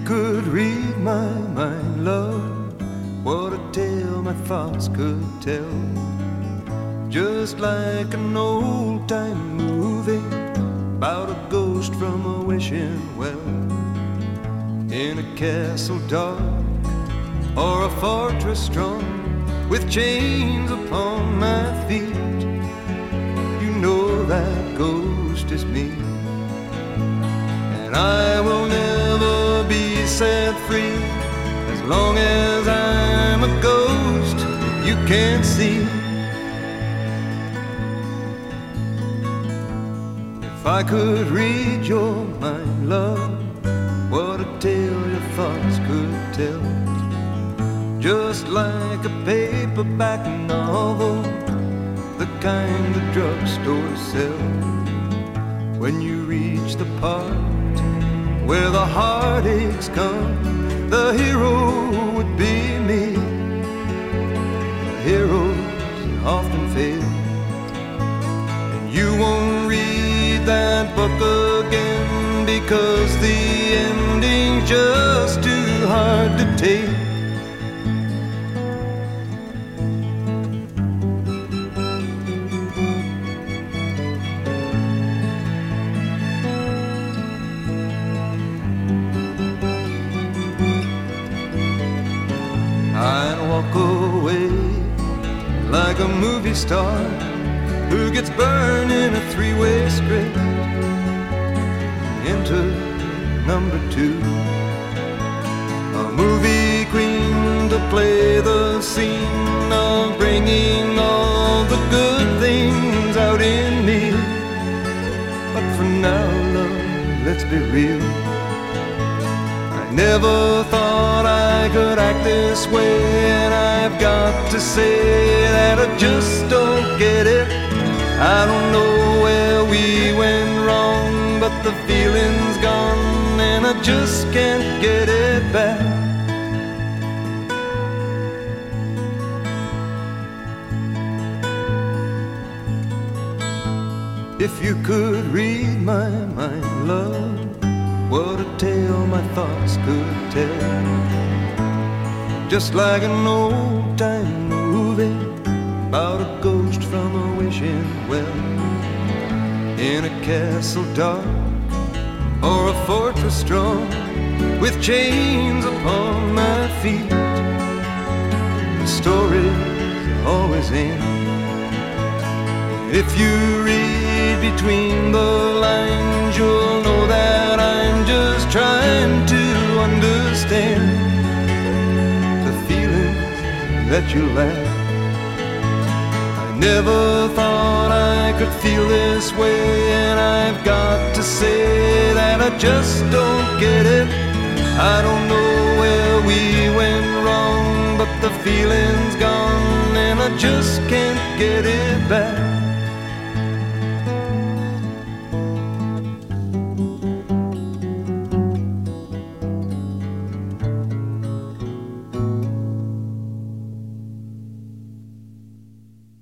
could read my mind, love, what a tale my thoughts could tell. Just like an old-time movie about a ghost from a wishing well, in a castle dark or a fortress strong, with chains upon my feet. You know that ghost is me, and I will never be set free as long as I'm a ghost that you can't see. If I could read your mind, love, what a tale your thoughts could tell. Just like a paperback novel, the kind the drugstore sells. When you reach the part where the heartaches come, the hero would be me. The heroes often fail, and you won't read that book again because the ending's just too hard to take. I'd walk away like a movie star who gets burned in a three-way script. Enter number two, a movie queen to play the scene of bringing all the good things out in me. But for now, love, let's be real, I never thought I could act this way, and I've got to say that I just don't get it. I don't know where we went wrong, but the feeling's gone and I just can't get it back. If you could read my mind, love, what a tale my thoughts could tell. Just like an old-time movie about a ghost from a wishing well, in a castle dark or a fortress strong, with chains upon my feet. The stories always end. If you read between the lines, you'll know that I'm just trying to understand the feelings that you lack. I never thought I could feel this way, and I've got to say that I just don't get it. I don't know where we went wrong, but the feeling's gone and I just can't get it back.